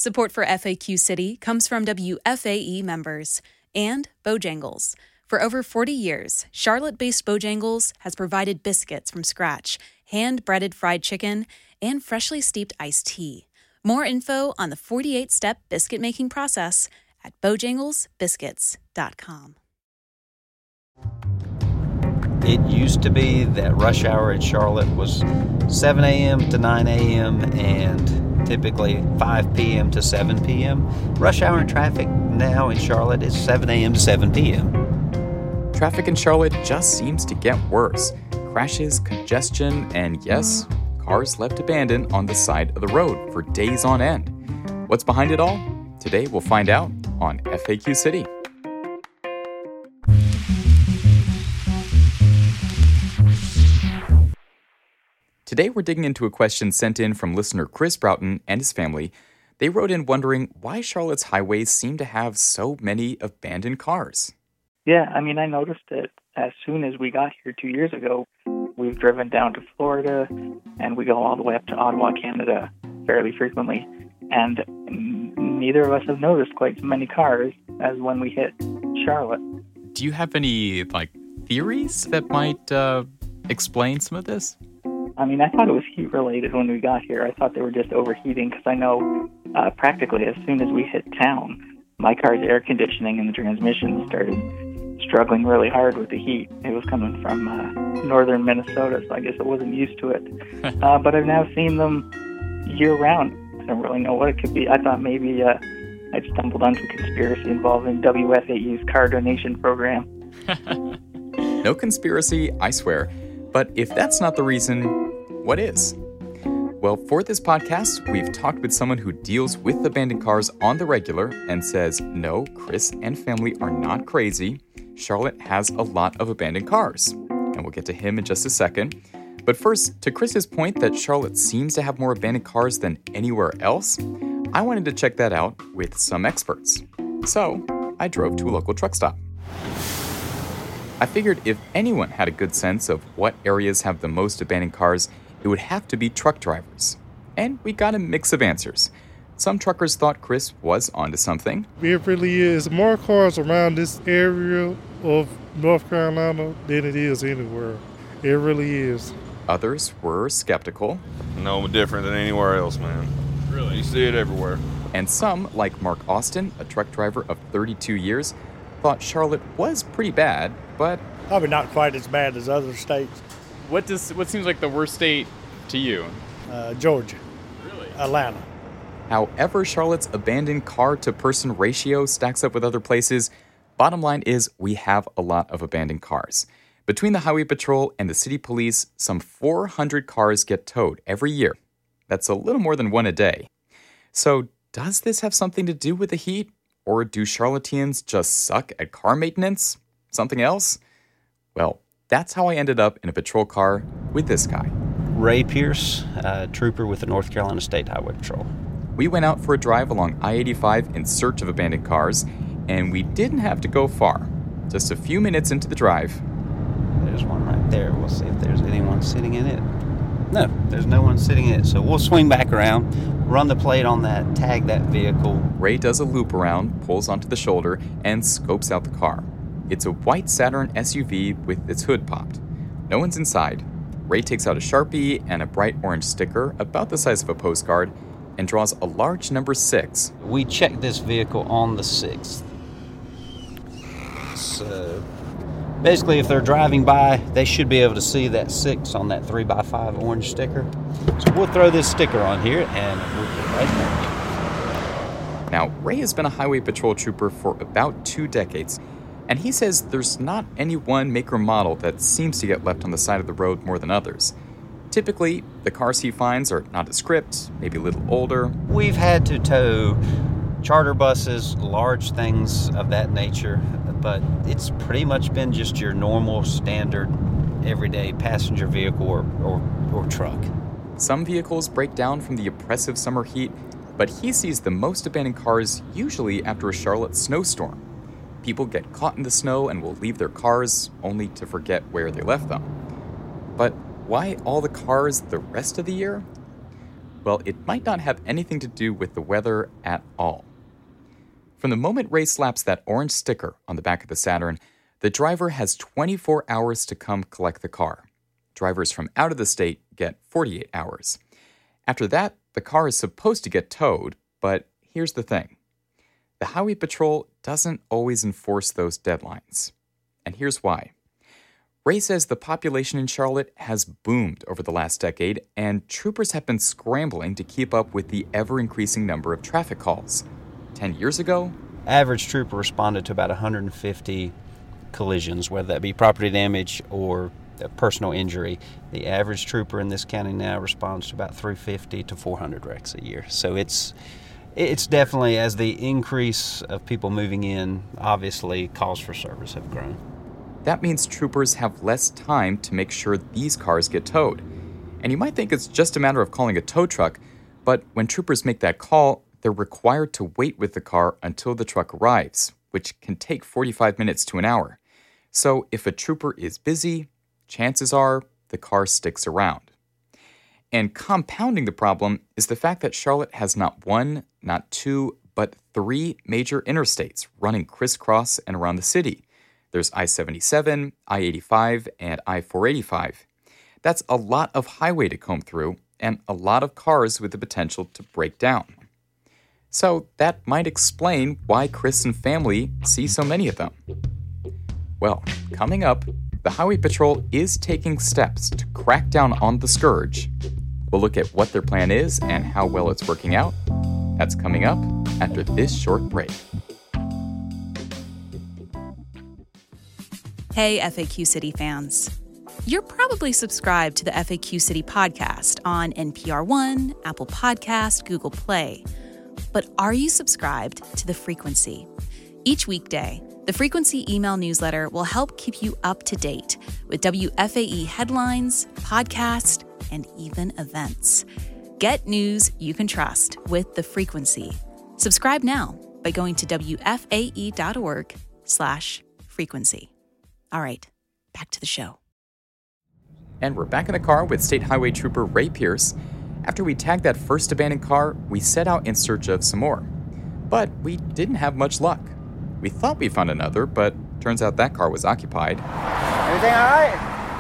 Support for FAQ City comes from WFAE members and Bojangles. For over 40 years, Charlotte-based Bojangles has provided biscuits from scratch, hand-breaded fried chicken, and freshly steeped iced tea. More info on the 48-step biscuit-making process at bojanglesbiscuits.com. It used to be that rush hour in Charlotte was 7 a.m. to 9 a.m. and typically 5 p.m. to 7 p.m. Rush hour in traffic now in Charlotte is 7 a.m. to 7 p.m. Traffic in Charlotte just seems to get worse. Crashes, congestion, and yes, cars left abandoned on the side of the road for days on end. What's behind it all? Today we'll find out on FAQ City. Today we're digging into a question sent in from listener Chris Broughton and his family. They wrote in wondering why Charlotte's highways seem to have so many abandoned cars. Yeah, I noticed it as soon as we got here 2 years ago. We've driven down to Florida, and we go all the way up to Ottawa, Canada, fairly frequently. And neither of us have noticed quite so many cars as when we hit Charlotte. Do you have any, theories that might explain some of this? I thought it was heat-related when we got here. I thought they were just overheating, because I know practically as soon as we hit town, my car's air conditioning and the transmission started struggling really hard with the heat. It was coming from northern Minnesota, so I guess I wasn't used to it. But I've now seen them year-round. I don't really know what it could be. I thought maybe I'd stumbled onto a conspiracy involving WFAE's car donation program. No conspiracy, I swear. But if that's not the reason, what is? Well, for this podcast, we've talked with someone who deals with abandoned cars on the regular and says, no, Chris and family are not crazy. Charlotte has a lot of abandoned cars. And we'll get to him in just a second. But first, to Chris's point that Charlotte seems to have more abandoned cars than anywhere else, I wanted to check that out with some experts. So I drove to a local truck stop. I figured if anyone had a good sense of what areas have the most abandoned cars, it would have to be truck drivers. And we got a mix of answers. Some truckers thought Chris was onto something. It really is more cars around this area of North Carolina than it is anywhere. It really is. Others were skeptical. No different than anywhere else, man. Really? You see it everywhere. And some, like Mark Austin, a truck driver of 32 years, thought Charlotte was pretty bad, but probably not quite as bad as other states. What seems like the worst state to you? Georgia. Really? Atlanta. However Charlotte's abandoned car-to-person ratio stacks up with other places, bottom line is we have a lot of abandoned cars. Between the Highway Patrol and the City Police, some 400 cars get towed every year. That's a little more than one a day. So does this have something to do with the heat? Or do Charlotteans just suck at car maintenance? Something else? Well, that's how I ended up in a patrol car with this guy. Ray Pierce, trooper with the North Carolina State Highway Patrol. We went out for a drive along I-85 in search of abandoned cars, and we didn't have to go far. Just a few minutes into the drive. There's one right there. We'll see if there's anyone sitting in it. No, there's no one sitting in it, so we'll swing back around, run the plate on that, tag that vehicle. Ray does a loop around, pulls onto the shoulder, and scopes out the car. It's a white Saturn SUV with its hood popped. No one's inside. Ray takes out a Sharpie and a bright orange sticker about the size of a postcard and draws a large number 6. We checked this vehicle on the 6th. So basically, if they're driving by, they should be able to see that 6 on that 3x5 orange sticker. So we'll throw this sticker on here and we'll get right back. Now, Ray has been a highway patrol trooper for about 2 decades, and he says there's not any one make or model that seems to get left on the side of the road more than others. Typically, the cars he finds are nondescript, maybe a little older. We've had to tow charter buses, large things of that nature, but it's pretty much been just your normal, standard, everyday passenger vehicle or truck. Some vehicles break down from the oppressive summer heat, but he sees the most abandoned cars usually after a Charlotte snowstorm. People get caught in the snow and will leave their cars only to forget where they left them. But why all the cars the rest of the year? Well, it might not have anything to do with the weather at all. From the moment Ray slaps that orange sticker on the back of the Saturn, the driver has 24 hours to come collect the car. Drivers from out of the state get 48 hours. After that, the car is supposed to get towed, but here's the thing. The Highway Patrol doesn't always enforce those deadlines. And here's why. Ray says the population in Charlotte has boomed over the last decade, and troopers have been scrambling to keep up with the ever-increasing number of traffic calls. 10 years ago, average trooper responded to about 150 collisions, whether that be property damage or personal injury. The average trooper in this county now responds to about 350 to 400 wrecks a year. So it's definitely, as the increase of people moving in, obviously calls for service have grown. That means troopers have less time to make sure these cars get towed. And you might think it's just a matter of calling a tow truck, but when troopers make that call, they're required to wait with the car until the truck arrives, which can take 45 minutes to an hour. So if a trooper is busy, chances are the car sticks around. And compounding the problem is the fact that Charlotte has not one, not two, but 3 major interstates running crisscross and around the city. There's I-77, I-85, and I-485. That's a lot of highway to comb through and a lot of cars with the potential to break down. So that might explain why Chris and family see so many of them. Well, coming up, the Highway Patrol is taking steps to crack down on the scourge. We'll look at what their plan is and how well it's working out. That's coming up after this short break. Hey, FAQ City fans. You're probably subscribed to the FAQ City podcast on NPR One, Apple Podcast, Google Play. But are you subscribed to The Frequency? Each weekday, The Frequency email newsletter will help keep you up to date with WFAE headlines, podcasts, and even events. Get news you can trust with The Frequency. Subscribe now by going to WFAE.org/frequency. All right, back to the show. And we're back in the car with State Highway Trooper Ray Pierce. After we tagged that first abandoned car, we set out in search of some more. But we didn't have much luck. We thought we found another, but turns out that car was occupied. Everything all right?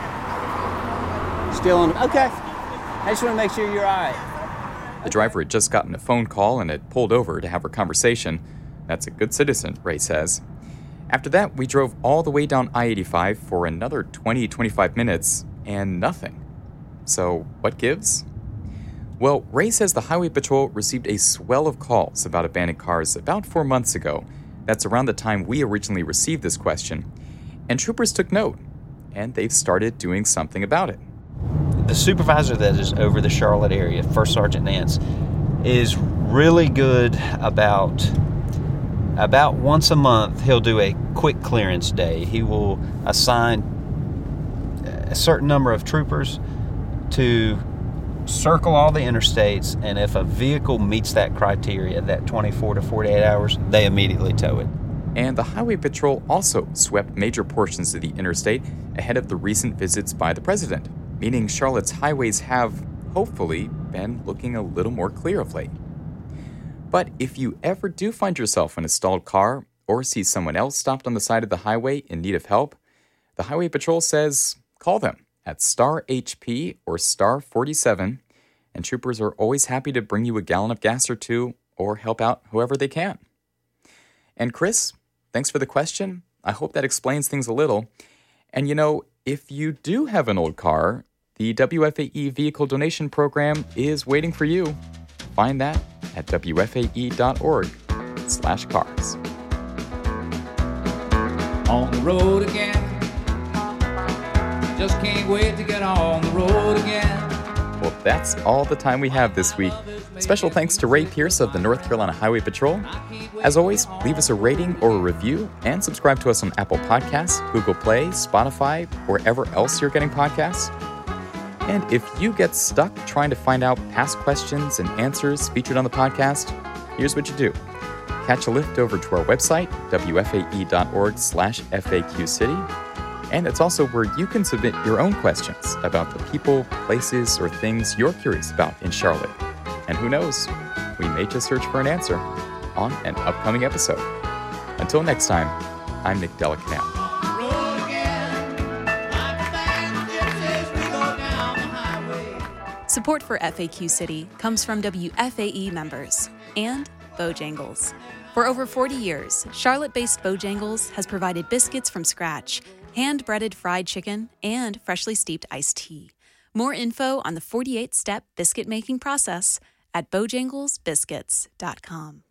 Still on? Okay. I just want to make sure you're all right. The driver had just gotten a phone call and had pulled over to have a conversation. That's a good citizen, Ray says. After that, we drove all the way down I-85 for another 20-25 minutes, and nothing. So, what gives? Well, Ray says the Highway Patrol received a swell of calls about abandoned cars about 4 months ago. That's around the time we originally received this question. And troopers took note, and they've started doing something about it. The supervisor that is over the Charlotte area, First Sergeant Nance, is really good about once a month, he'll do a quick clearance day. He will assign a certain number of troopers to circle all the interstates, and if a vehicle meets that criteria, that 24 to 48 hours, they immediately tow it. And the Highway Patrol also swept major portions of the interstate ahead of the recent visits by the president, meaning Charlotte's highways have, hopefully, been looking a little more clear of late. But if you ever do find yourself in a stalled car or see someone else stopped on the side of the highway in need of help, the Highway Patrol says call them at star HP or star 47, and troopers are always happy to bring you a gallon of gas or two or help out whoever they can. And Chris, thanks for the question. I hope that explains things a little. And if you do have an old car, the WFAE Vehicle Donation Program is waiting for you. Find that at WFAE.org/cars. On the road again. Just can't wait to get on the road again. Well, that's all the time we have this week. Special thanks to Ray Pierce of the North Carolina Highway Patrol. As always, leave us a rating or a review and subscribe to us on Apple Podcasts, Google Play, Spotify, wherever else you're getting podcasts. And if you get stuck trying to find out past questions and answers featured on the podcast, here's what you do. Catch a lift over to our website, WFAE.org/FAQcity. And it's also where you can submit your own questions about the people, places, or things you're curious about in Charlotte. And who knows, we may just search for an answer on an upcoming episode. Until next time, I'm Nick Delacanal. Support for FAQ City comes from WFAE members and Bojangles. For over 40 years, Charlotte-based Bojangles has provided biscuits from scratch, hand-breaded fried chicken, and freshly steeped iced tea. More info on the 48-step biscuit-making process at bojanglesbiscuits.com.